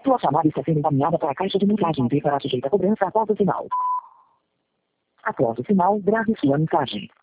Sua chamada está sendo encaminhada para a caixa de mensagens e será sujeita a cobrança após o sinal. Após o sinal, grave sua mensagem.